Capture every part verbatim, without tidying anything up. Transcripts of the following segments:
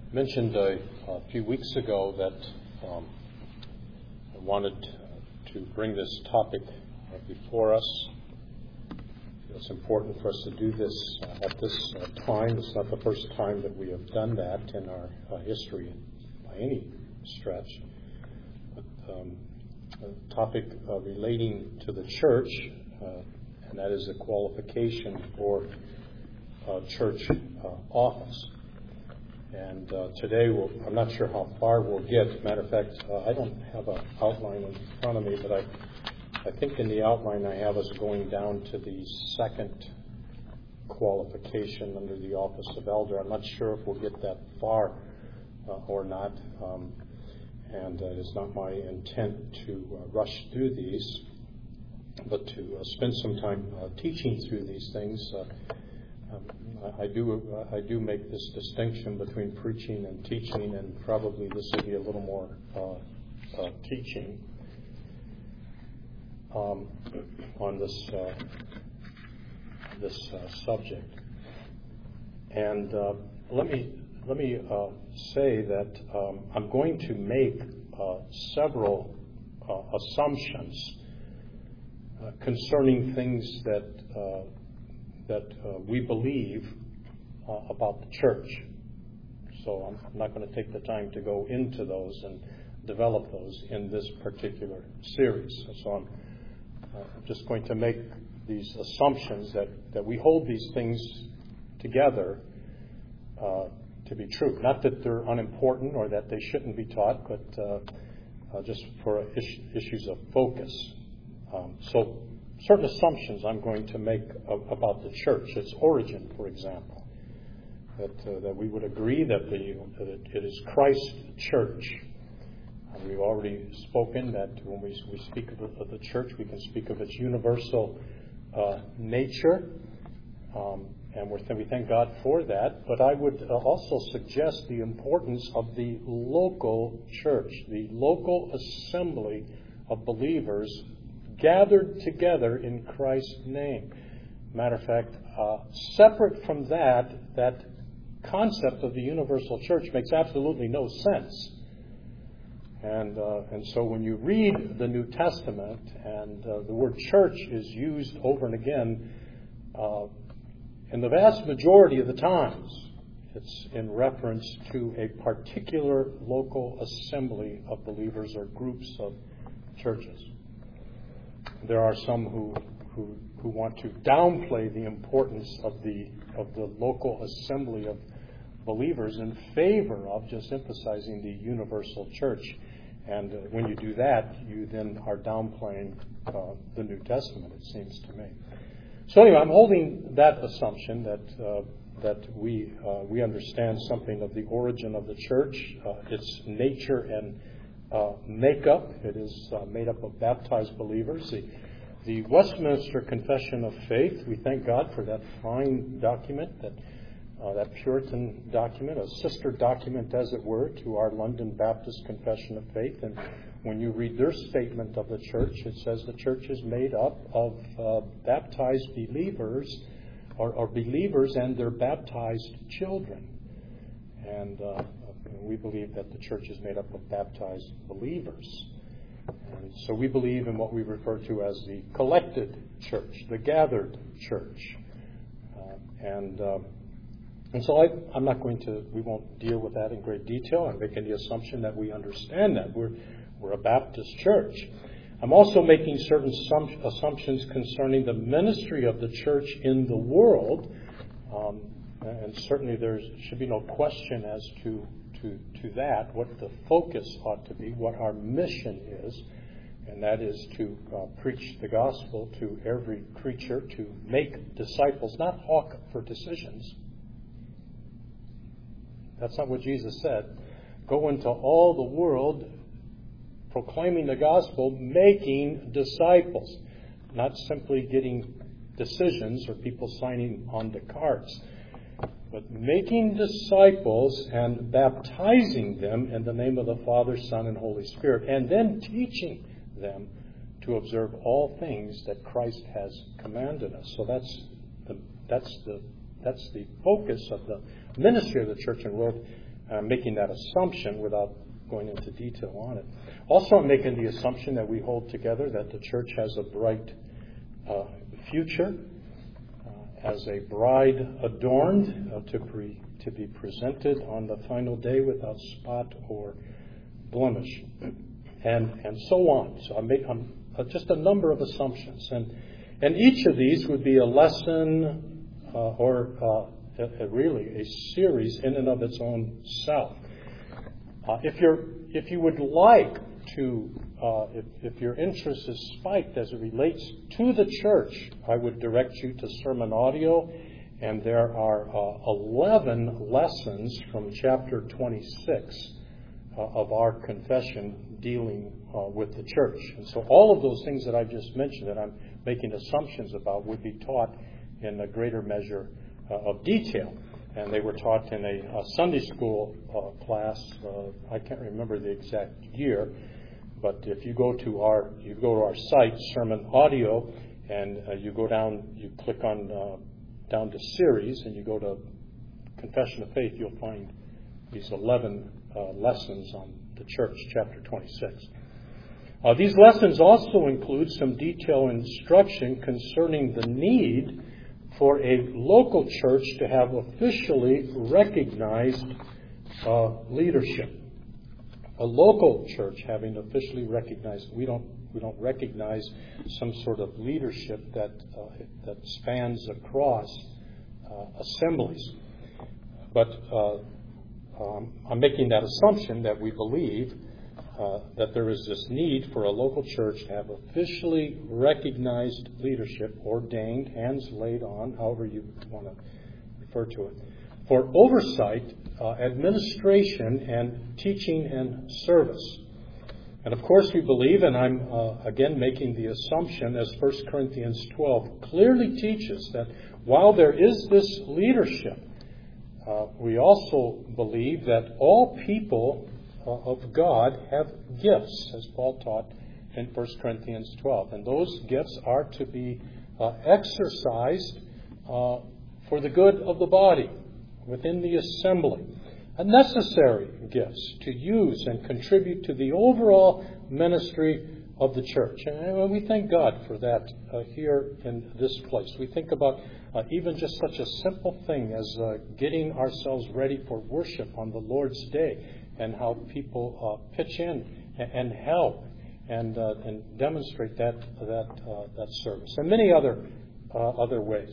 mentioned a, a few weeks ago that um, I wanted to bring this topic uh, before us. It's important for us to do this uh, at this uh, time. It's not the first time that we have done that in our uh, history by any stretch. But, um, a topic uh, relating to the church, uh, and that is the qualification for uh, church uh, office. And uh, today, we'll, I'm not sure how far we'll get. Matter of fact, uh, I don't have an outline in front of me, but I, I think in the outline I have us going down to the second qualification under the office of elder. I'm not sure if we'll get that far uh, or not. Um, and uh, it's not my intent to uh, rush through these, but to uh, spend some time uh, teaching through these things. Uh, Um, I do I do make this distinction between preaching and teaching, and probably this will be a little more uh, uh, teaching um, on this uh, this uh, subject. And uh, let me let me uh, say that um, I'm going to make uh, several uh, assumptions uh, concerning things that. Uh, that uh, we believe uh, about the church. So I'm, I'm not going to take the time to go into those and develop those in this particular series. So I'm uh, just going to make these assumptions that, that we hold these things together uh, to be true. Not that they're unimportant or that they shouldn't be taught, but uh, uh, just for is- issues of focus. Um, so certain assumptions I'm going to make about the church, its origin, for example, that uh, that we would agree that the that it is Christ's church. And we've already spoken that when we we speak of the, of the church, we can speak of its universal uh, nature, um, and we're th- we thank God for that. But I would uh, also suggest the importance of the local church, the local assembly of believers gathered together in Christ's name. Matter of fact, uh, separate from that, that concept of the universal church makes absolutely no sense. And uh, and so when you read the New Testament, and uh, the word church is used over and again, uh, in the vast majority of the times, it's in reference to a particular local assembly of believers or groups of churches. There are some who, who who want to downplay the importance of the of the local assembly of believers in favor of just emphasizing the universal church. And uh, when you do that, you then are downplaying uh, the New Testament, it seems to me. So anyway, I'm holding that assumption that uh, that we uh, we understand something of the origin of the church, uh, its nature and Uh, makeup. It is uh, made up of baptized believers. The, the Westminster Confession of Faith, we thank God for that fine document, that uh, that Puritan document, a sister document, as it were, to our London Baptist Confession of Faith. And when you read their statement of the church, it says the church is made up of uh, baptized believers, or, or believers and their baptized children. And uh, we believe that the church is made up of baptized believers. And so we believe in what we refer to as the collected church, the gathered church. Uh, and uh, and so I, I'm not going to, we won't deal with that in great detail. I'm making the assumption that we understand that. We're, we're a Baptist church. I'm also making certain sum- assumptions concerning the ministry of the church in the world. Um, and certainly there should be no question as to To, to that, what the focus ought to be, what our mission is, and that is to uh, preach the gospel to every creature, to make disciples, not hawk for decisions. That's not what Jesus said. Go into all the world proclaiming the gospel, making disciples, not simply getting decisions or people signing on the cards, but making disciples and baptizing them in the name of the Father, Son, and Holy Spirit, and then teaching them to observe all things that Christ has commanded us. So that's the that's the that's the focus of the ministry of the church and world. I'm making that assumption without going into detail on it. Also, I'm making the assumption that we hold together that the church has a bright uh, future uh, as a bride adorned uh, to, pre- to be presented on the final day without spot or blemish, and and so on. So I make I'm, uh, just a number of assumptions, and and each of these would be a lesson uh, or uh, a, a really a series in and of its own self. Uh, if you're if you would like to, uh, if if your interest is spiked as it relates to the church, I would direct you to sermon audio, and there are uh, eleven lessons from chapter twenty-six. Uh, of our confession dealing uh, with the church. And so all of those things that I've just mentioned that I'm making assumptions about would be taught in a greater measure uh, of detail. And they were taught in a, a Sunday school uh, class. Uh, I can't remember the exact year, but if you go to our you go to our site, Sermon Audio, and uh, you go down, you click on uh, down to series, and you go to Confession of Faith, you'll find these eleven Uh, lessons on the church, chapter twenty-six. Uh, these lessons also include some detailed instruction concerning the need for a local church to have officially recognized uh, leadership. A local church having officially recognized, we don't we don't recognize some sort of leadership that uh, that spans across uh, assemblies, but uh, Um, I'm making that assumption that we believe uh, that there is this need for a local church to have officially recognized leadership, ordained, hands laid on, however you want to refer to it, for oversight, uh, administration, and teaching and service. And of course we believe, and I'm uh, again making the assumption, as First Corinthians twelve clearly teaches, that while there is this leadership, Uh, we also believe that all people uh, of God have gifts, as Paul taught in First Corinthians twelve. And those gifts are to be uh, exercised uh, for the good of the body within the assembly. A necessary gifts to use and contribute to the overall ministry of the church. And we thank God for that uh, here in this place. We think about uh, even just such a simple thing as uh, getting ourselves ready for worship on the Lord's Day, and how people uh, pitch in and, and help and uh, and demonstrate that that uh, that service, and many other uh, other ways.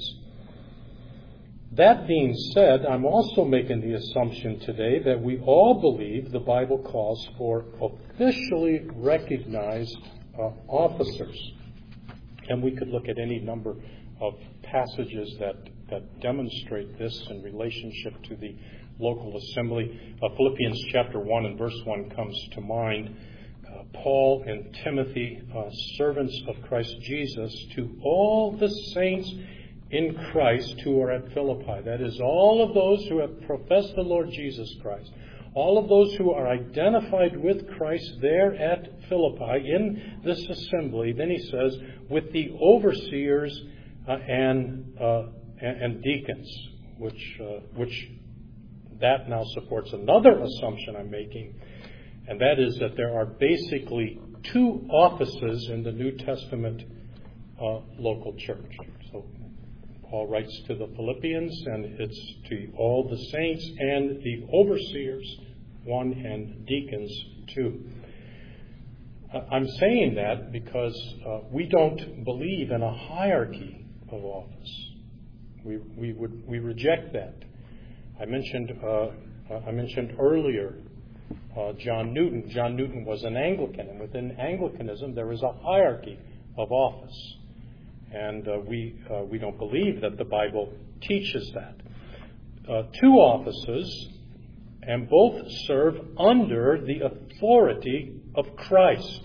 That being said, I'm also making the assumption today that we all believe the Bible calls for officially recognized uh, officers. And we could look at any number of passages that, that demonstrate this in relationship to the local assembly. Uh, Philippians chapter one and verse one comes to mind. Uh, Paul and Timothy, uh, servants of Christ Jesus, to all the saints in Christ who are at Philippi. That is, all of those who have professed the Lord Jesus Christ. All of those who are identified with Christ there at Philippi in this assembly. Then he says, with the overseers uh, and, uh, and and deacons, which uh, which that now supports another assumption I'm making, and that is that there are basically two offices in the New Testament uh, local church. So Paul writes to the Philippians, and it's to all the saints and the overseers, one, and deacons, two. I'm saying that because uh, we don't believe in a hierarchy of office. We we would we reject that. I mentioned uh, I mentioned earlier uh, John Newton. John Newton was an Anglican, and within Anglicanism there is a hierarchy of office. And uh, we uh, we don't believe that the Bible teaches that. Uh, two offices, and both serve under the authority of Christ.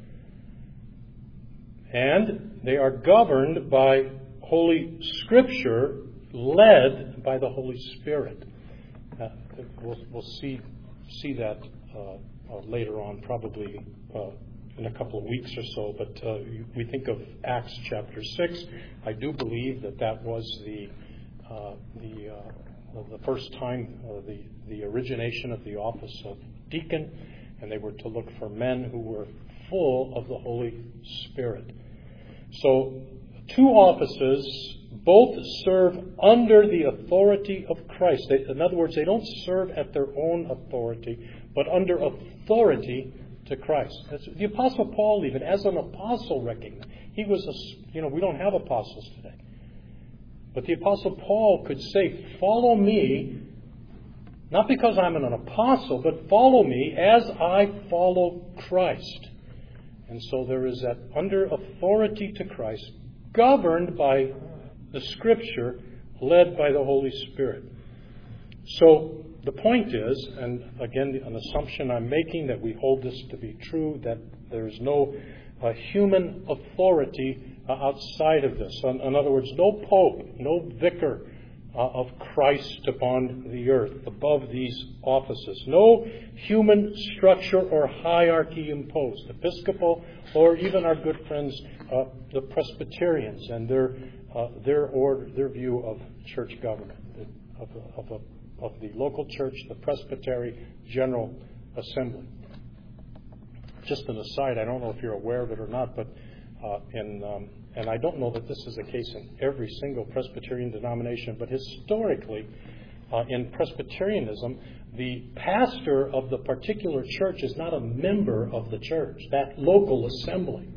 And they are governed by Holy Scripture, led by the Holy Spirit. Uh, we'll, we'll see see that uh, uh, later on, probably uh, in a couple of weeks or so, but uh, we think of Acts chapter six. I do believe that that was the uh, the uh, the first time, uh, the, the origination of the office of deacon, and they were to look for men who were full of the Holy Spirit. So, two offices, both serve under the authority of Christ. They, in other words, they don't serve at their own authority, but under authority to Christ. That's, the Apostle Paul, even as an apostle, recognized he was a, you know, we don't have apostles today. But the Apostle Paul could say, follow me, not because I'm an apostle, but follow me as I follow Christ. And so there is that under authority to Christ, governed by the Scripture, led by the Holy Spirit. So the point is, and again, an assumption I'm making that we hold this to be true, that there is no uh, human authority uh, outside of this. In, in other words, no pope, no vicar uh, of Christ upon the earth above these offices. No human structure or hierarchy imposed. Episcopal, or even our good friends, uh, the Presbyterians, and their uh, their order, their view of church government, of a, of a of the local church, the Presbytery General Assembly. Just an aside, I don't know if you're aware of it or not, but uh, in um, and I don't know that this is the case in every single Presbyterian denomination, but historically, uh, in Presbyterianism, the pastor of the particular church is not a member of the church, that local assembly.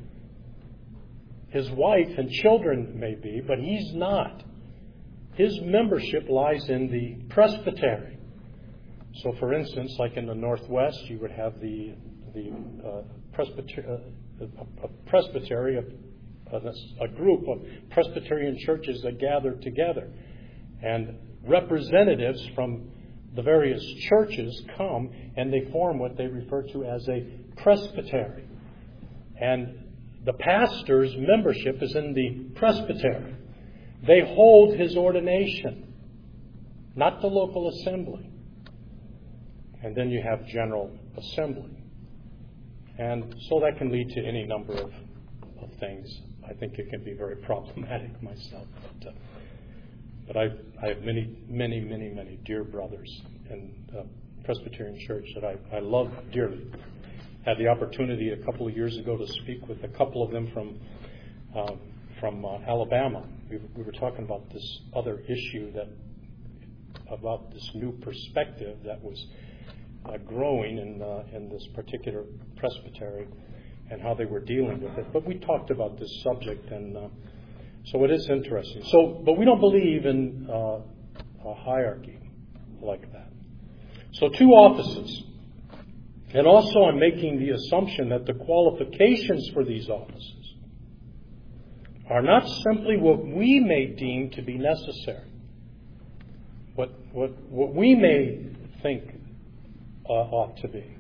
His wife and children may be, but he's not. His membership lies in the presbytery. So, for instance, like in the Northwest, you would have the the uh, presbytery, uh, a, a presbytery, a, a group of Presbyterian churches that gather together, and representatives from the various churches come and they form what they refer to as a presbytery. And the pastor's membership is in the presbytery. They hold his ordination, not the local assembly. And then you have General Assembly. And so that can lead to any number of, of things. I think it can be very problematic myself. But, uh, but I, I have many, many, many, many dear brothers in the Presbyterian Church that I, I love dearly. Had the opportunity a couple of years ago to speak with a couple of them from um, from uh, Alabama. We, we were talking about this other issue, that about this new perspective that was uh, growing in uh, in this particular presbytery, and how they were dealing with it. But we talked about this subject, and uh, so it is interesting. So, but we don't believe in uh, a hierarchy like that. So, two offices. And also I'm making the assumption that the qualifications for these offices are not simply what we may deem to be necessary, what what, what we may think uh, ought to be.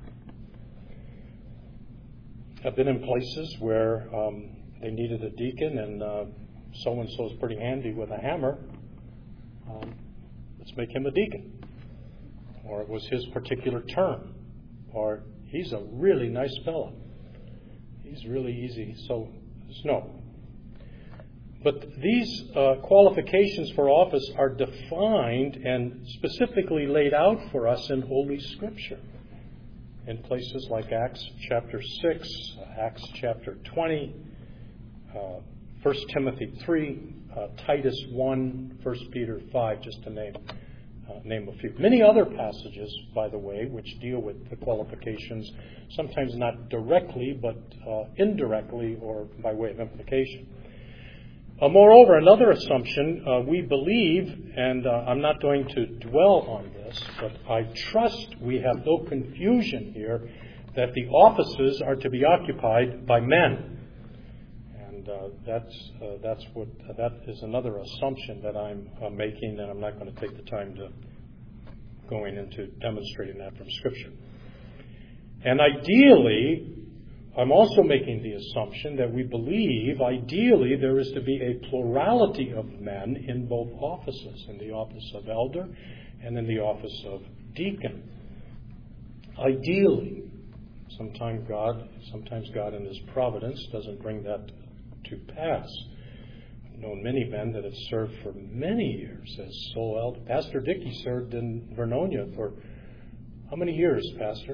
I've been in places where um, they needed a deacon, and uh, so-and-so is pretty handy with a hammer. Um, let's make him a deacon. Or it was his particular term. Or he's a really nice fellow. He's really easy. So, no. But these uh, qualifications for office are defined and specifically laid out for us in Holy Scripture. In places like Acts chapter six, Acts chapter twenty, uh, First Timothy three, uh, Titus one, First Peter five, just to name Uh, name a few. Many other passages, by the way, which deal with the qualifications, sometimes not directly, but uh, indirectly or by way of implication. Uh, moreover, another assumption, uh, we believe, and uh, I'm not going to dwell on this, but I trust we have no confusion here, that the offices are to be occupied by men. And uh, that's uh, that's what uh, that is another assumption that I'm uh, making, and I'm not going to take the time to going into demonstrating that from Scripture. And ideally, I'm also making the assumption that we believe, ideally, there is to be a plurality of men in both offices, in the office of elder and in the office of deacon. Ideally, sometimes God, sometimes God in His providence doesn't bring that to pass. known many men that have served for many years as sole elder. Pastor Dickey served in Vernonia for how many years, Pastor?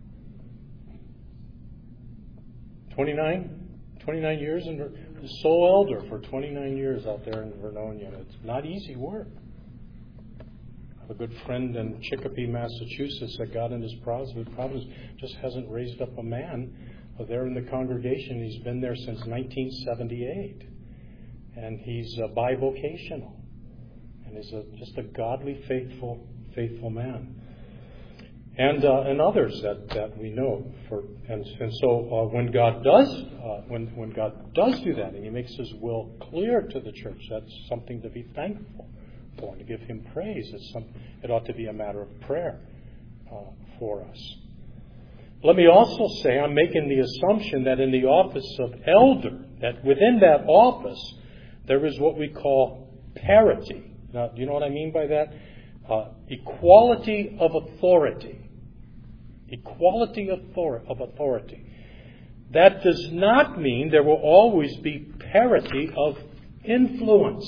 twenty-nine? twenty-nine years in sole elder for twenty-nine years out there in Vernonia. It's not easy work. I have a good friend in Chicopee, Massachusetts that got in his province, just hasn't raised up a man there in the congregation. He's been there since nineteen seventy-eight. And he's uh, bivocational. And he's a, just a godly, faithful, faithful man. And uh, and others that, that we know. For and and so uh, when God does uh, when when God does do that, and He makes His will clear to the church, that's something to be thankful for, and to give Him praise. It's some, it ought to be a matter of prayer uh, for us. Let me also say, I'm making the assumption that in the office of elder, that within that office, there is what we call parity. Now, do you know what I mean by that? Uh, equality of authority. Equality of authority. That does not mean there will always be parity of influence.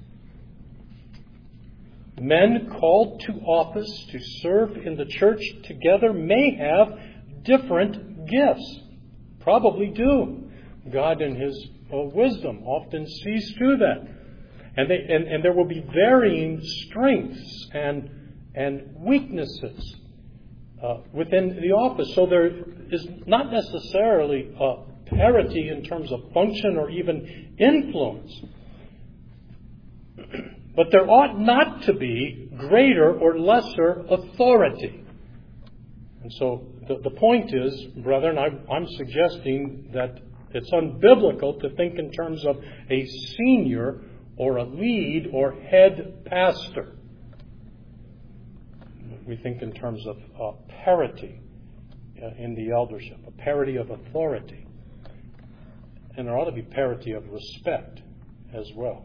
Men called to office to serve in the church together may have different gifts. Probably do. God in His uh, wisdom often sees through that. And, they, and, and there will be varying strengths and, and weaknesses uh, within the office. So there is not necessarily uh, parity in terms of function or even influence. But there ought not to be greater or lesser authority. And so the, the point is, brethren, I, I'm suggesting that it's unbiblical to think in terms of a senior or a lead or head pastor. We think in terms of uh, parity uh, in the eldership, a parity of authority. And there ought to be parity of respect as well.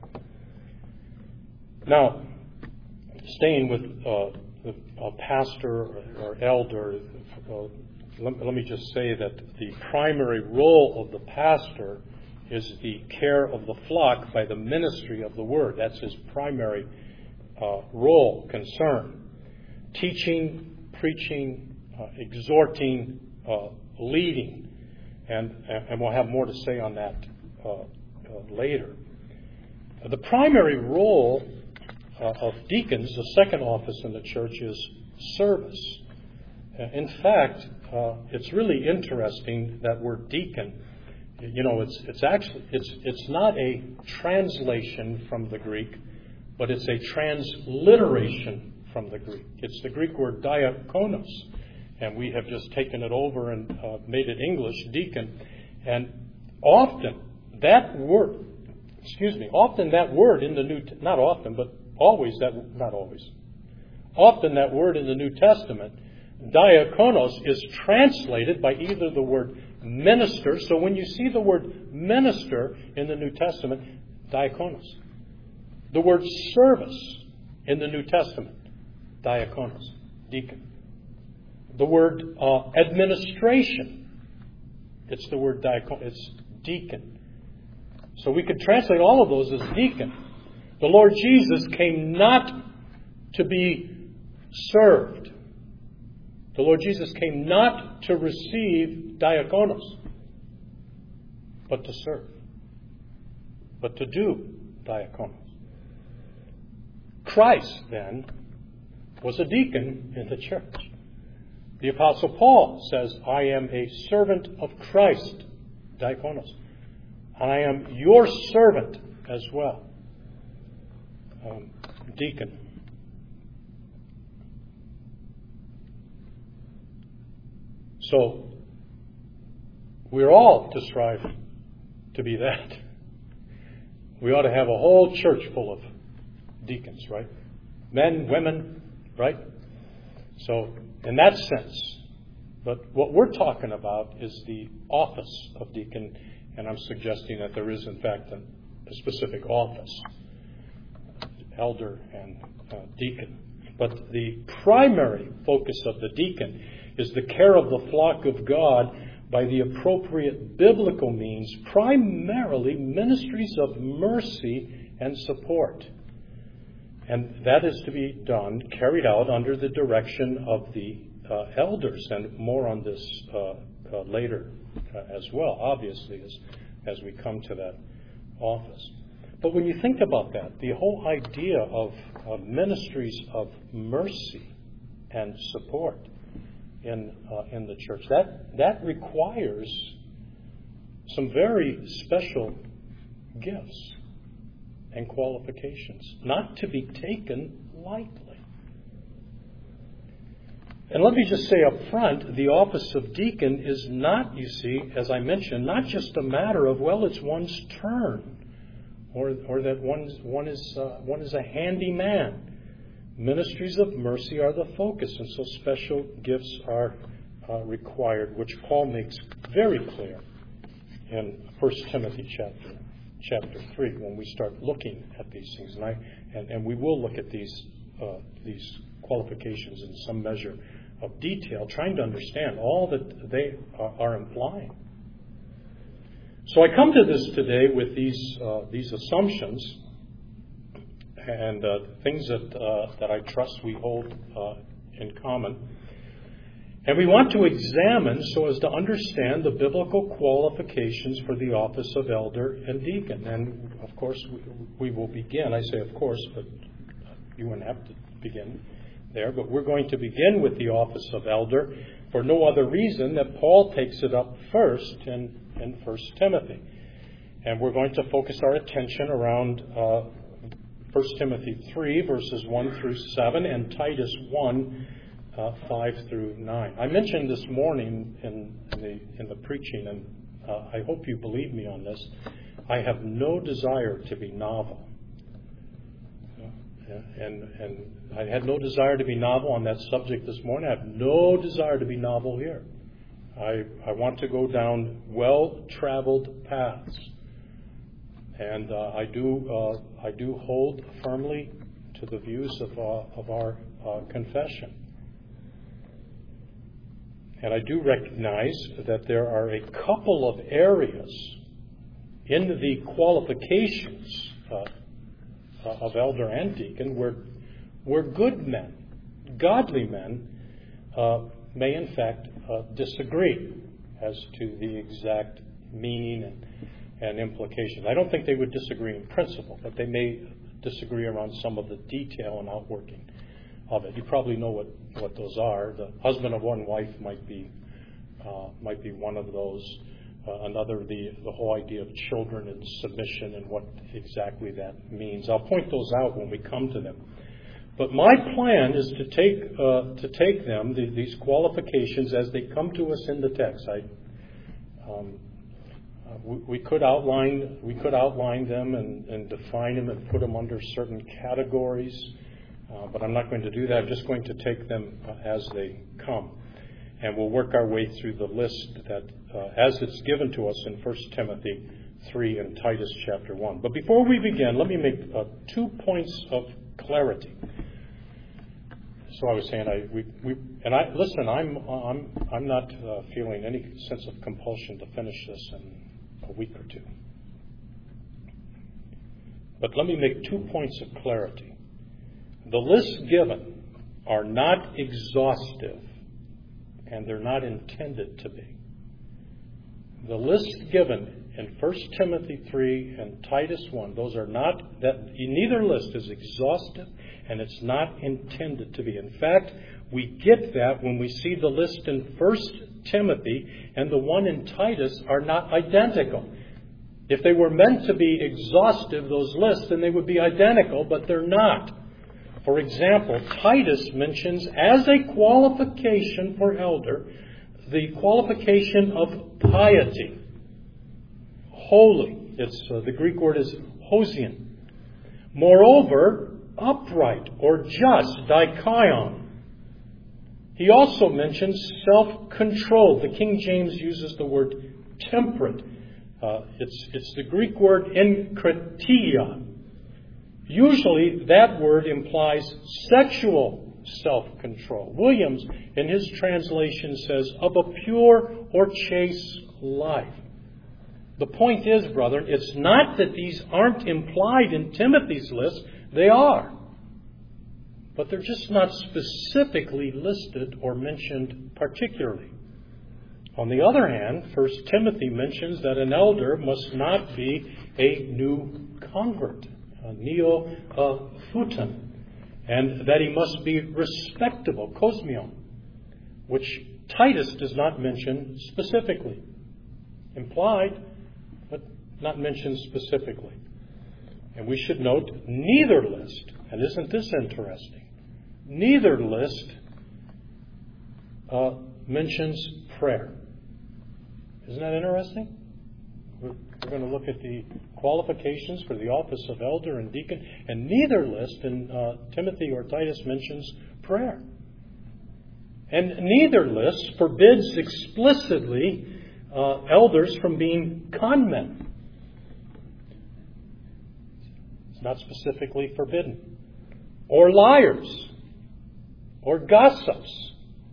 Now, staying with uh, the uh, pastor or, or elder, uh, let, let me just say that the primary role of the pastor is the care of the flock by the ministry of the word. That's his primary uh, role, concern. Teaching, preaching, uh, exhorting, uh, leading. And, and we'll have more to say on that uh, uh, later. The primary role uh, of deacons, the second office in the church, is service. Uh, in fact, uh, it's really interesting, that word deacon. You know, it's it's actually it's it's not a translation from the Greek, but it's a transliteration from the Greek. It's the Greek word diakonos, and we have just taken it over and uh, made it English, deacon. And often that word, excuse me, often that word in the New, not often, but always that, not always, often that word in the New Testament, diakonos, is translated by either the word minister. So when you see the word minister in the New Testament, diakonos. The word service in the New Testament, diakonos, deacon. The word uh, administration, it's the word diakonos, it's deacon. So we could translate all of those as deacon. The Lord Jesus came not to be served. The Lord Jesus came not to receive diakonos, but to serve, but to do diakonos. Christ, then, was a deacon in the church. The Apostle Paul says, I am a servant of Christ, diakonos, and I am your servant as well, um, deacon. So, we're all to strive to be that. We ought to have a whole church full of deacons, right? Men, women, right? So, in that sense. But what we're talking about is the office of deacon, and I'm suggesting that there is, in fact, a, a specific office, elder and uh, deacon. But the primary focus of the deacon is the care of the flock of God by the appropriate biblical means, primarily ministries of mercy and support. And that is to be done, carried out under the direction of the uh, elders, and more on this uh, uh, later uh, as well, obviously, as, as we come to that office. But when you think about that, the whole idea of uh, ministries of mercy and support in uh, in the church, that that requires some very special gifts and qualifications, not to be taken lightly. And let me just say up front, the office of deacon is not, you see, as I mentioned, not just a matter of, well, it's one's turn, or or that one one is uh, one is a handy man. Ministries of mercy are the focus, and so special gifts are uh, required, which Paul makes very clear in First Timothy chapter chapter three when we start looking at these things, and I and, and we will look at these uh, these qualifications in some measure of detail, trying to understand all that they are, are implying. So I come to this today with these uh, these assumptions and uh, things that uh, that I trust we hold uh, in common. And we want to examine so as to understand the biblical qualifications for the office of elder and deacon. And, of course, we, we will begin. I say, of course, but you wouldn't have to begin there. But we're going to begin with the office of elder for no other reason that Paul takes it up first in, in First Timothy. And we're going to focus our attention around uh, First Timothy three, verses one through seven, and Titus one, uh, five through nine. I mentioned this morning in, in the in the preaching, and uh, I hope you believe me on this. I have no desire to be novel, uh, and and I had no desire to be novel on that subject this morning. I have no desire to be novel here. I I want to go down well-traveled paths. And uh, I do uh, I do hold firmly to the views of uh, of our uh, confession, and I do recognize that there are a couple of areas in the qualifications uh, of elder and deacon where where good men, godly men, uh, may in fact uh, disagree as to the exact meaning and. and implications. I don't think they would disagree in principle, but they may disagree around some of the detail and outworking of it. You probably know what, what those are. The husband of one wife might be uh, might be one of those. Uh, another, the, the whole idea of children and submission and what exactly that means. I'll point those out when we come to them. But my plan is to take uh, to take them, the, these qualifications, as they come to us in the text. I um, Uh, we, we could outline we could outline them and, and define them and put them under certain categories, uh, but I'm not going to do that. I'm just going to take them uh, as they come, and we'll work our way through the list that uh, as it's given to us in First Timothy three and Titus chapter one. But before we begin, let me make uh, two points of clarity. So I was saying, I we, we and I listen. I'm I'm I'm not uh, feeling any sense of compulsion to finish this in a week or two. But let me make two points of clarity. The lists given are not exhaustive, and they're not intended to be. The list given in First Timothy three and Titus one, those are not, that neither list is exhaustive, and it's not intended to be. In fact, we get that when we see the list in First Timothy and the one in Titus are not identical. If they were meant to be exhaustive, those lists, then they would be identical, but they're not. For example, Titus mentions as a qualification for elder the qualification of piety, holy. It's uh, the Greek word is hosian. Moreover, upright or just, dikaion. He also mentions self-control. The King James uses the word temperate. Uh, it's, it's the Greek word enkratia. Usually that word implies sexual self-control. Williams, in his translation, says, of a pure or chaste life. The point is, brethren, it's not that these aren't implied in Timothy's list. They are. But they're just not specifically listed or mentioned particularly. On the other hand, First Timothy mentions that an elder must not be a new convert, a neophyton, and that he must be respectable, kosmion, which Titus does not mention specifically. Implied, but not mentioned specifically. And we should note, neither list, and isn't this interesting, neither list uh, mentions prayer. Isn't that interesting? We're, we're going to look at the qualifications for the office of elder and deacon, and neither list in uh, Timothy or Titus mentions prayer. And neither list forbids explicitly uh, elders from being conmen. It's not specifically forbidden. Or liars. Or gossips.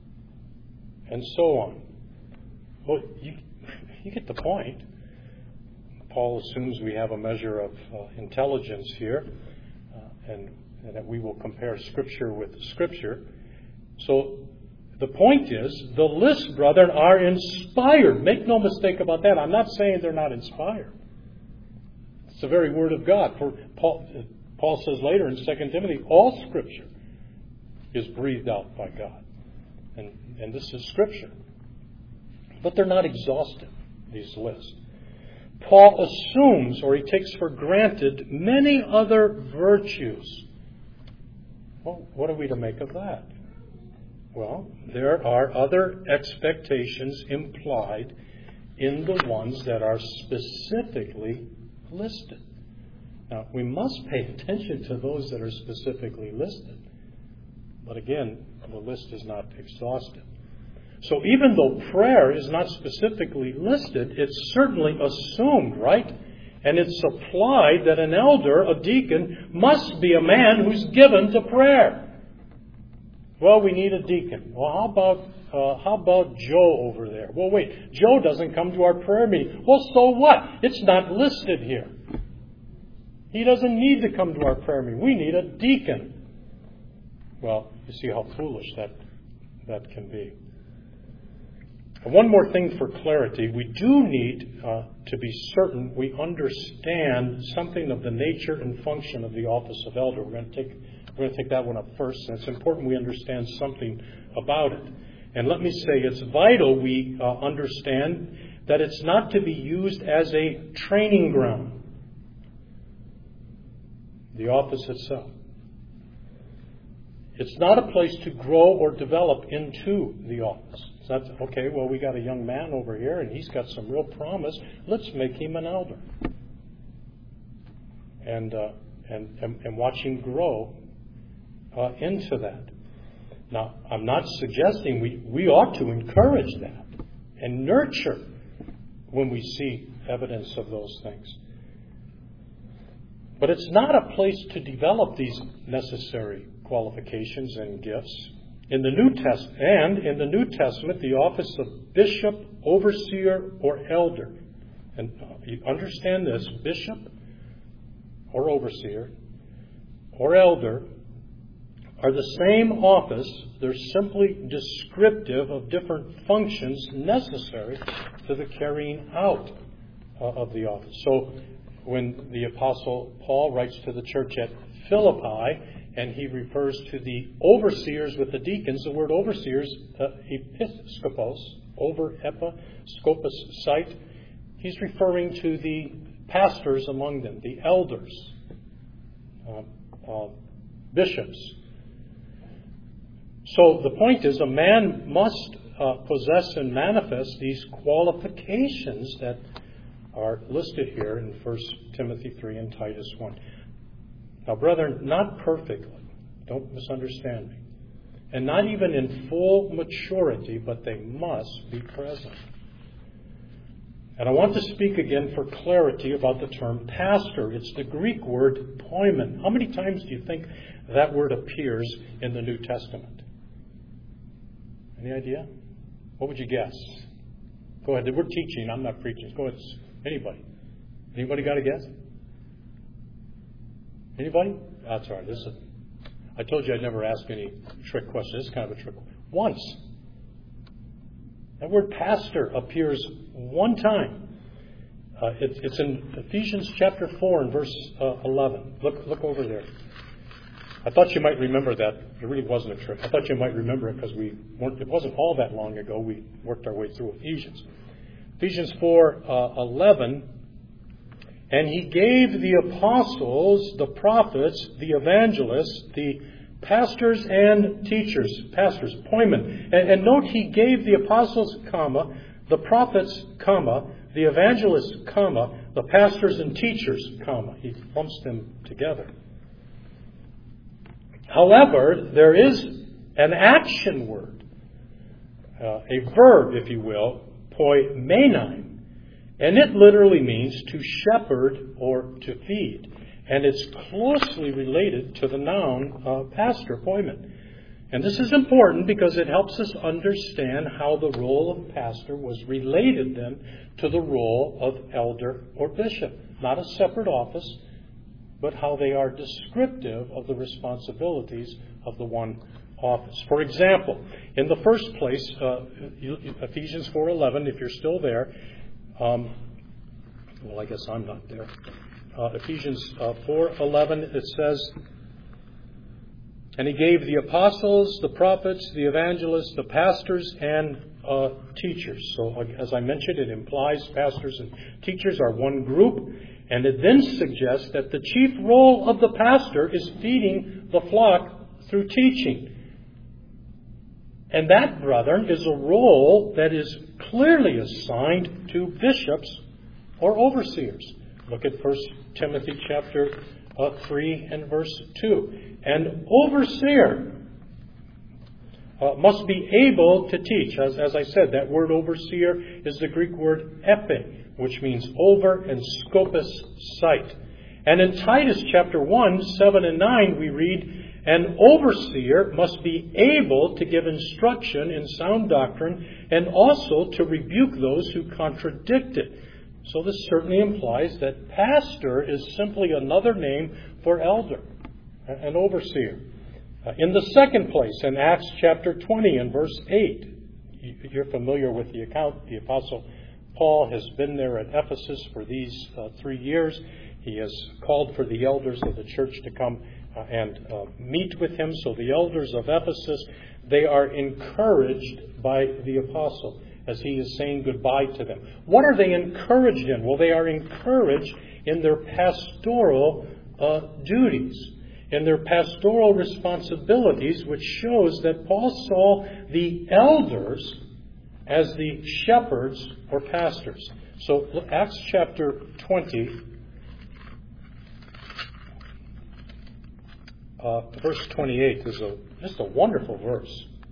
And so on. Well, you, you get the point. Paul assumes we have a measure of uh, intelligence here, uh, and, and that we will compare Scripture with Scripture. So the point is, the lists, brethren, are inspired. Make no mistake about that. I'm not saying they're not inspired. It's the very Word of God. For Paul, Paul says later in Second Timothy, all Scripture is breathed out by God. And, and this is Scripture. But they're not exhaustive, these lists. Paul assumes, or he takes for granted, many other virtues. Well, what are we to make of that? Well, there are other expectations implied in the ones that are specifically listed. Now, we must pay attention to those that are specifically listed. But again, the list is not exhaustive. So even though prayer is not specifically listed, it's certainly assumed, right? And it's applied that an elder, a deacon, must be a man who's given to prayer. Well, we need a deacon. Well, how about uh, how about Joe over there? Well, wait, Joe doesn't come to our prayer meeting. Well, so what? It's not listed here. He doesn't need to come to our prayer meeting. We need a deacon. Well, you see how foolish that that can be. And one more thing for clarity. We do need uh, to be certain we understand something of the nature and function of the office of elder. We're going to take we're going to take that one up first, and it's important we understand something about it. And let me say, it's vital we uh, understand that it's not to be used as a training ground. The office itself. It's not a place to grow or develop into the office. It's not, okay, well, we got a young man over here and he's got some real promise. Let's make him an elder. And uh, and, and, and watch him grow uh, into that. Now, I'm not suggesting we, we ought to encourage that and nurture when we see evidence of those things. But it's not a place to develop these necessary qualifications and gifts. In the New Testament, and in the New Testament, the office of bishop, overseer, or elder. And you understand this, bishop or overseer or elder are the same office. They're simply descriptive of different functions necessary to the carrying out uh, of the office. So when the Apostle Paul writes to the church at Philippi, and he refers to the overseers with the deacons, the word overseers, uh, episkopos, over, epa, scopus, site. He's referring to the pastors among them, the elders, uh, uh, bishops. So the point is, a man must uh, possess and manifest these qualifications that are listed here in First Timothy three and Titus one. Now, brethren, not perfectly. Don't misunderstand me. And not even in full maturity, but they must be present. And I want to speak again for clarity about the term pastor. It's the Greek word poimen. How many times do you think that word appears in the New Testament? Any idea? What would you guess? Go ahead. We're teaching. I'm not preaching. Go ahead. Anybody? Anybody got a guess? Anybody? That's all right. This is, I told you I'd never ask any trick questions. This is kind of a trick. Once. That word pastor appears one time. Uh, it, it's in Ephesians chapter four and verse uh, eleven. Look, look over there. I thought you might remember that. It really wasn't a trick. I thought you might remember it because we weren't. It wasn't all that long ago. We worked our way through Ephesians. Ephesians four uh, eleven. And he gave the apostles, the prophets, the evangelists, the pastors and teachers, pastors, poimen. And, and note, he gave the apostles, comma, the prophets, comma, the evangelists, comma, the pastors and teachers, comma. He lumps them together. However, there is an action word, uh, a verb, if you will, poimenai. And it literally means to shepherd or to feed. And it's closely related to the noun uh, pastor, poimen. And this is important because it helps us understand how the role of pastor was related then to the role of elder or bishop. Not a separate office, but how they are descriptive of the responsibilities of the one office. For example, in the first place, uh, Ephesians four eleven, if you're still there, Um, well, I guess I'm not there. Uh, Ephesians uh, four eleven, it says, and he gave the apostles, the prophets, the evangelists, the pastors, and uh, teachers. So, as I mentioned, it implies pastors and teachers are one group, and it then suggests that the chief role of the pastor is feeding the flock through teaching. And that, brethren, is a role that is clearly assigned to bishops or overseers. Look at First Timothy chapter uh, three and verse two. An overseer uh, must be able to teach. As, as I said, that word overseer is the Greek word epi, which means over, and scopus, sight. And in Titus chapter one, seven and nine, we read, an overseer must be able to give instruction in sound doctrine and also to rebuke those who contradict it. So this certainly implies that pastor is simply another name for elder, an overseer. Uh, in the second place, in Acts chapter twenty and verse eight, you're familiar with the account. The Apostle Paul has been there at Ephesus for these uh, three years. He has called for the elders of the church to come Uh, and uh, meet with him. So the elders of Ephesus, they are encouraged by the apostle as he is saying goodbye to them. What are they encouraged in? Well, they are encouraged in their pastoral uh, duties, in their pastoral responsibilities, which shows that Paul saw the elders as the shepherds or pastors. So Acts chapter twenty, Uh, verse twenty-eight is a, just a wonderful verse.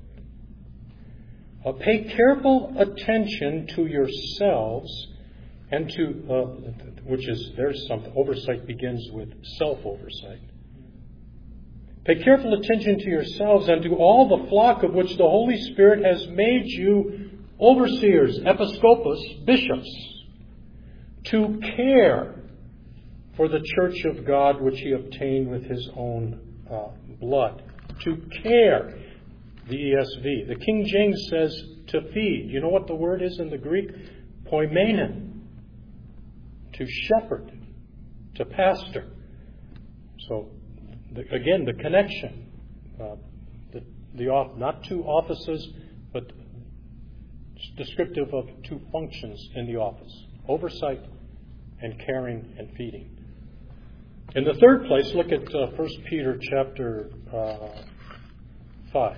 Uh, Pay careful attention to yourselves and to, uh, which is, there's something, oversight begins with self-oversight. Pay careful attention to yourselves and to all the flock of which the Holy Spirit has made you overseers, episkopos, bishops, to care for the church of God which he obtained with his own Uh, blood. To care, the E S V. The King James says to feed. You know what the word is in the Greek? Poimenon. To shepherd. To pastor. So, the, again, the connection. Uh, the, the not two offices, but descriptive of two functions in the office. Oversight and caring and feeding. In the third place, look at uh, First Peter chapter uh, five.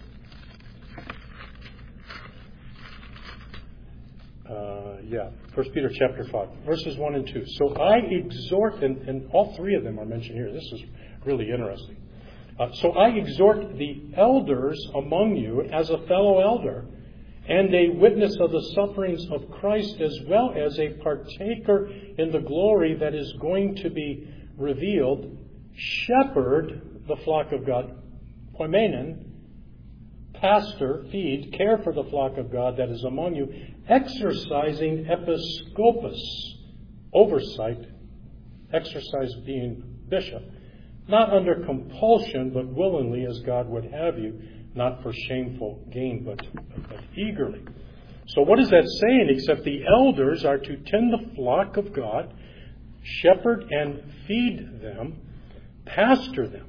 Uh, yeah, First Peter chapter five, verses one and two. So I exhort, and, and all three of them are mentioned here. This is really interesting. Uh, so I exhort the elders among you as a fellow elder and a witness of the sufferings of Christ, as well as a partaker in the glory that is going to be revealed. Shepherd the flock of God. Poimenon, pastor, feed, care for the flock of God that is among you, exercising episkopos, oversight, exercise being bishop, not under compulsion, but willingly as God would have you, not for shameful gain, but, but eagerly. So what is that saying except the elders are to tend the flock of God, shepherd and feed them, pastor them.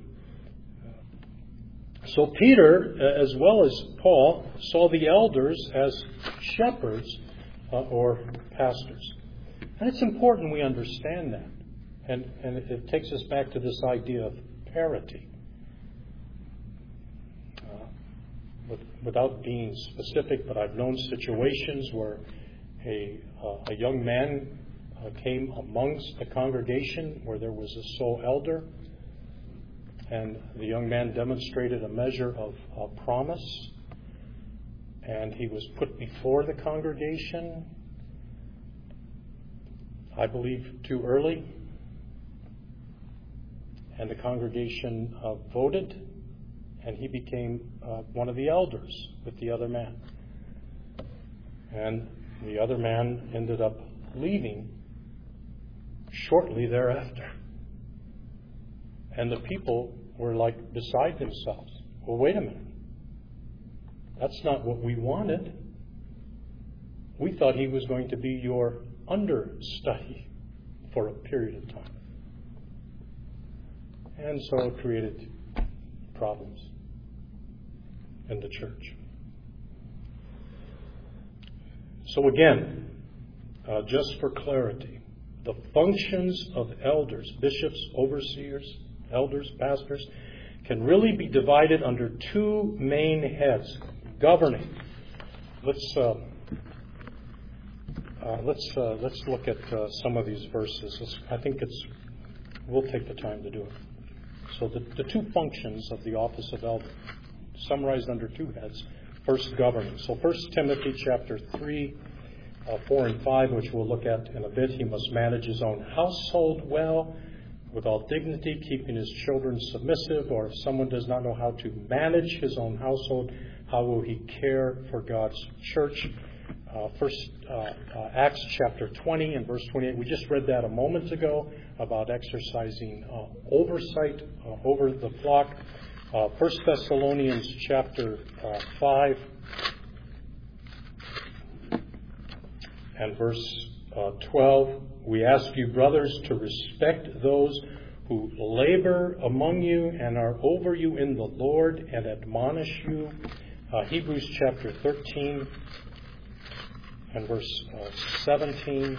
So Peter, as well as Paul, saw the elders as shepherds uh, or pastors. And it's important we understand that. And, and it, it takes us back to this idea of parity. Uh, with, without being specific, but I've known situations where a, uh, a young man uh, came amongst the congregation where there was a sole elder. And the young man demonstrated a measure of uh, promise. And he was put before the congregation, I believe, too early. And the congregation uh, voted, and he became uh, one of the elders with the other man. And the other man ended up leaving shortly thereafter. And the people were like beside themselves. Well, wait a minute. That's not what we wanted. We thought he was going to be your understudy for a period of time. And so it created problems in the church. So again, uh, just for clarity, the functions of elders, bishops, overseers, elders, pastors, can really be divided under two main heads. Governing. Let's uh, uh, let's uh, let's look at uh, some of these verses. Let's, I think it's we'll take the time to do it. So the, the two functions of the office of elder, summarized under two heads. First, governing. So First Timothy chapter three, uh, four and five, which we'll look at in a bit. He must manage his own household well, with all dignity, keeping his children submissive. Or if someone does not know how to manage his own household, how will he care for God's church? Uh, first, uh, uh, Acts chapter twenty and verse twenty-eight. We just read that a moment ago about exercising uh, oversight uh, over the flock. Uh, First Thessalonians chapter uh, five and verse uh, twelve. We ask you, brothers, to respect those who labor among you and are over you in the Lord and admonish you. Uh, Hebrews chapter thirteen and verse uh, seventeen.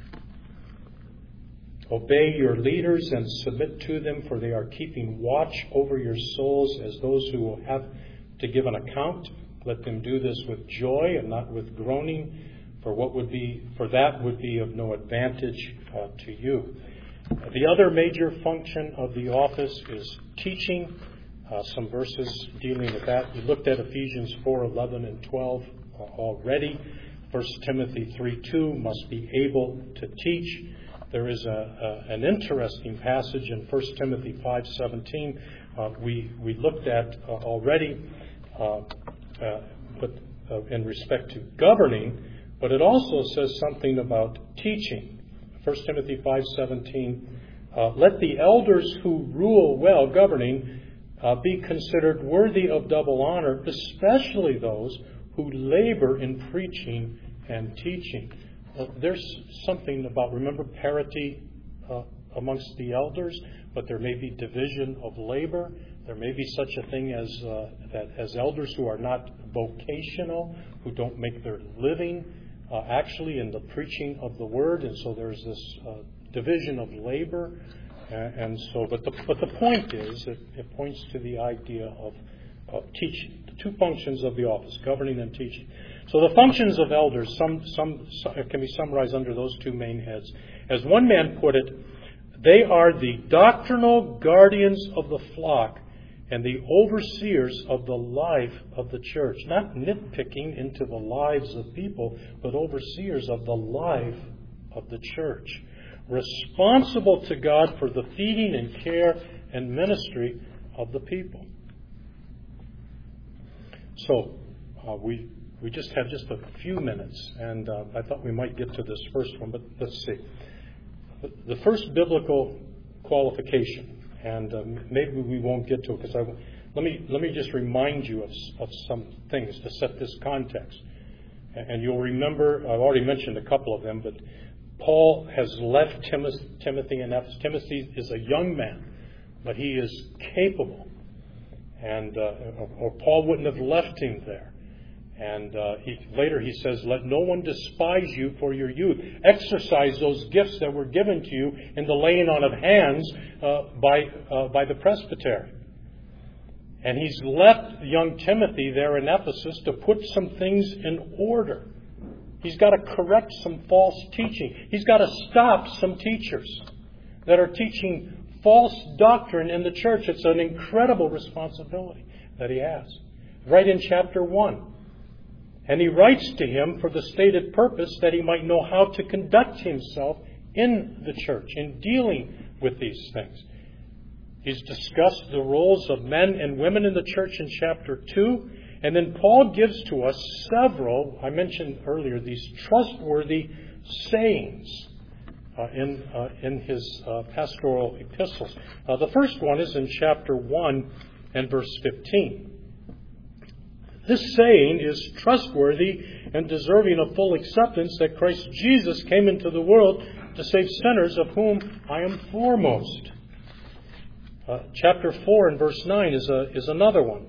Obey your leaders and submit to them, for they are keeping watch over your souls as those who will have to give an account. Let them do this with joy and not with groaning, for what would be for that would be of no advantage uh, to you. Uh, the other major function of the office is teaching. Uh, some verses dealing with that. We looked at Ephesians four, eleven, and twelve uh, already. First Timothy three, two must be able to teach. There is a, a, an interesting passage in First Timothy five, seventeen uh, we, we looked at uh, already uh, uh, but, uh, in respect to governing, but it also says something about teaching. First Timothy five, seventeen uh, let the elders who rule well, governing, uh, be considered worthy of double honor, especially those who labor in preaching and teaching. Uh, there's something about, remember, parity uh, amongst the elders, but there may be division of labor. There may be such a thing as uh, that as elders who are not vocational, who don't make their living uh, actually in the preaching of the word, and so there's this uh, division of labor. Uh, and so, but the but the point is, it, it points to the idea of, of teaching, the two functions of the office, governing and teaching. So the functions of elders some, some, some can be summarized under those two main heads. As one man put it, they are the doctrinal guardians of the flock and the overseers of the life of the church. Not nitpicking into the lives of people, but overseers of the life of the church. Responsible to God for the feeding and care and ministry of the people. So, uh, we we just have just a few minutes, and uh, I thought we might get to this first one, but let's see. The first biblical qualification, and uh, maybe we won't get to it because I let me let me just remind you of of some things to set this context, and you'll remember I've already mentioned a couple of them, but Paul has left Timothy in Ephesus. Timothy is a young man, but he is capable, and uh, or Paul wouldn't have left him there. And uh, he, later he says, let no one despise you for your youth. Exercise those gifts that were given to you in the laying on of hands uh, by uh, by the presbytery. And he's left young Timothy there in Ephesus to put some things in order. He's got to correct some false teaching. He's got to stop some teachers that are teaching false doctrine in the church. It's an incredible responsibility that he has. Right in chapter one. And he writes to him for the stated purpose that he might know how to conduct himself in the church, in dealing with these things. He's discussed the roles of men and women in the church in chapter two. And then Paul gives to us several, I mentioned earlier, these trustworthy sayings uh, in, uh, in his uh, pastoral epistles. Uh, the first one is in chapter one and verse fifteen. This saying is trustworthy and deserving of full acceptance that Christ Jesus came into the world to save sinners, of whom I am foremost. Uh, chapter four and verse nine is, a, is another one.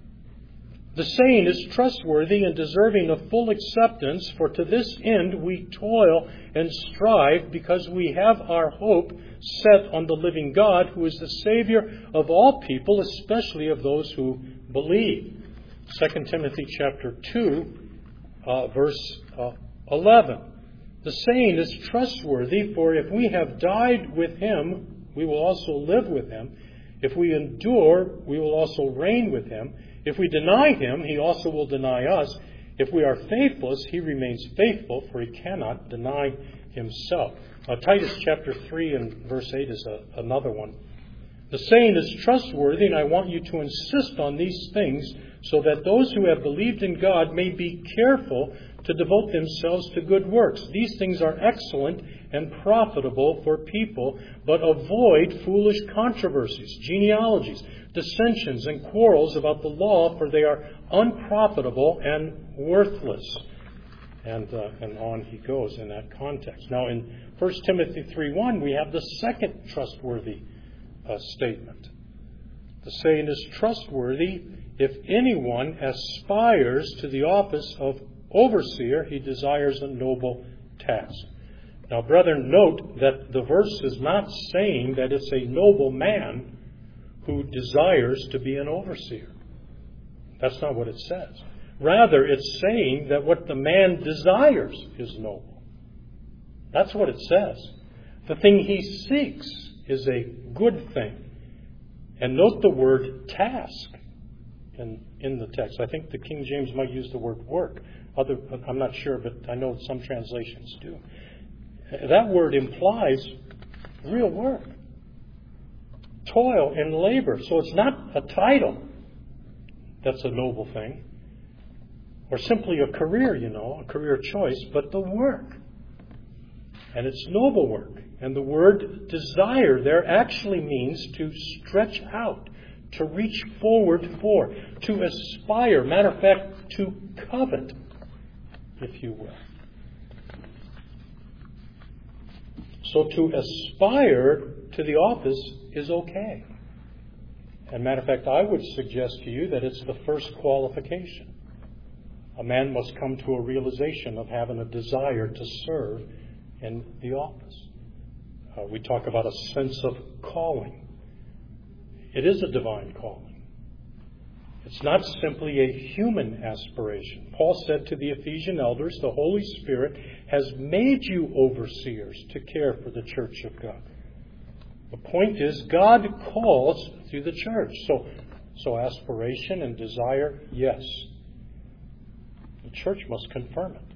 The saying is trustworthy and deserving of full acceptance, for to this end we toil and strive, because we have our hope set on the living God, who is the Savior of all people, especially of those who believe. Second Timothy chapter two, uh, verse uh, eleven. The saying is trustworthy, for if we have died with him, we will also live with him. If we endure, we will also reign with him. If we deny him, he also will deny us. If we are faithless, he remains faithful, for he cannot deny himself. Uh, Titus chapter three and verse eight is a, another one. The saying is trustworthy, and I want you to insist on these things, so that those who have believed in God may be careful to devote themselves to good works. These things are excellent and profitable for people, but avoid foolish controversies, genealogies, dissensions, and quarrels about the law, for they are unprofitable and worthless. And, uh, and on he goes in that context. Now in First Timothy three one, we have the second trustworthy uh, statement. The saying is trustworthy. If anyone aspires to the office of overseer, he desires a noble task. Now, brethren, note that the verse is not saying that it's a noble man who desires to be an overseer. That's not what it says. Rather, it's saying that what the man desires is noble. That's what it says. The thing he seeks is a good thing. And note the word task in, in the text. I think the King James might use the word work. Other, I'm not sure, but I know some translations do. That word implies real work, toil and labor. So it's not a title that's a noble thing, or simply a career, you know, a career choice, but the work. And it's noble work. And the word desire there actually means to stretch out, to reach forward for, to aspire. Matter of fact, to covet, if you will. So to aspire to the office is okay. And matter of fact, I would suggest to you that it's the first qualification. A man must come to a realization of having a desire to serve in the office. Uh, we talk about a sense of calling. It is a divine calling. It's not simply a human aspiration. Paul said to the Ephesian elders, the Holy Spirit has made you overseers to care for the church of God. The point is, God calls through the church. So So aspiration and desire, yes. The church must confirm it.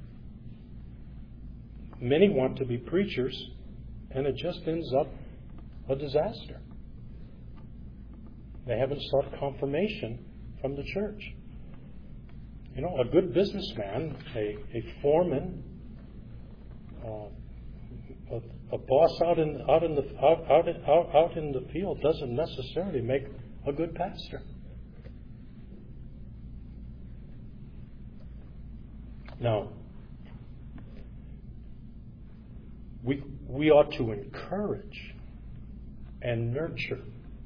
Many want to be preachers, and it just ends up a disaster. They haven't sought confirmation from the church. You know, a good businessman, a, a foreman, uh, a, a boss out in out in the out out in, out, out in the field doesn't necessarily make a good pastor. Now, we we ought to encourage and nurture,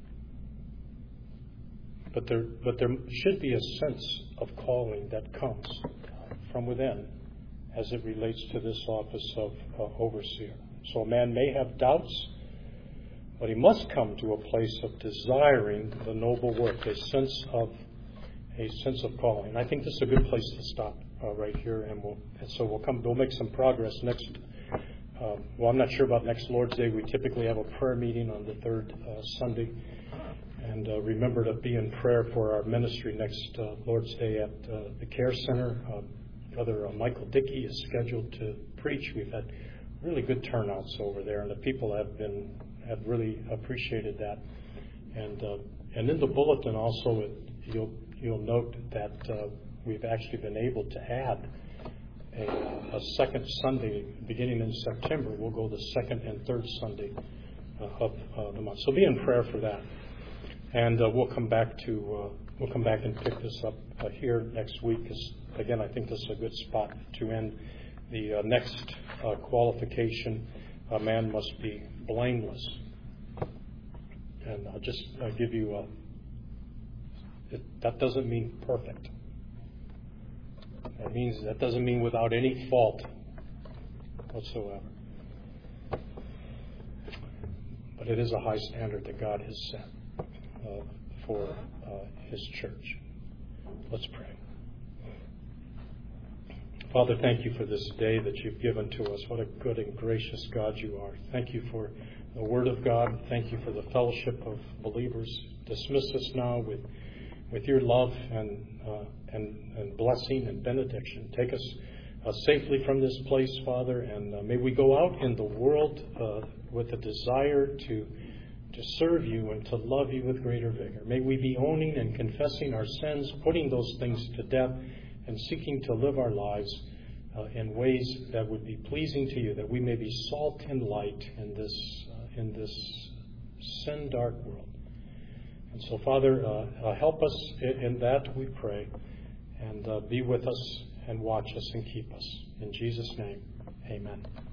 but there but there should be a sense of calling that comes from within as it relates to this office of uh, overseer. So a man may have doubts, but he must come to a place of desiring the noble work, a sense of a sense of calling. And I think this is a good place to stop uh, right here, and we'll and so we'll come. We'll make some progress next. Um, well, I'm not sure about next Lord's Day. We typically have a prayer meeting on the third uh, Sunday, and uh, remember to be in prayer for our ministry next uh, Lord's Day at uh, the Care Center. Uh, Brother uh, Michael Dickey is scheduled to preach. We've had really good turnouts over there, and the people have been have really appreciated that. And uh, and in the bulletin also, it, you'll you'll note that uh, we've actually been able to add a, a second Sunday beginning in September. We'll go the second and third Sunday uh, of uh, the month. So be in prayer for that, and uh, we'll come back to uh, we'll come back and pick this up uh, here next week. Because again, I think this is a good spot to end. The uh, next uh, qualification: a man must be blameless. And I'll just uh, give you a. It, that doesn't mean perfect. That means that doesn't mean without any fault whatsoever. But it is a high standard that God has set uh, for uh, His church. Let's pray. Father, thank you for this day that you've given to us. What a good and gracious God you are. Thank you for the Word of God. Thank you for the fellowship of believers. Dismiss us now with with your love and uh, and, and blessing and benediction. Take us uh, safely from this place, Father, and uh, may we go out in the world uh, with a desire to to serve you and to love you with greater vigor. May we be owning and confessing our sins, putting those things to death, and seeking to live our lives uh, in ways that would be pleasing to you, that we may be salt and light in this uh, in this sin-dark world. And so, Father, uh, uh, help us in, in that, we pray, and uh, be with us and watch us and keep us. In Jesus' name, amen.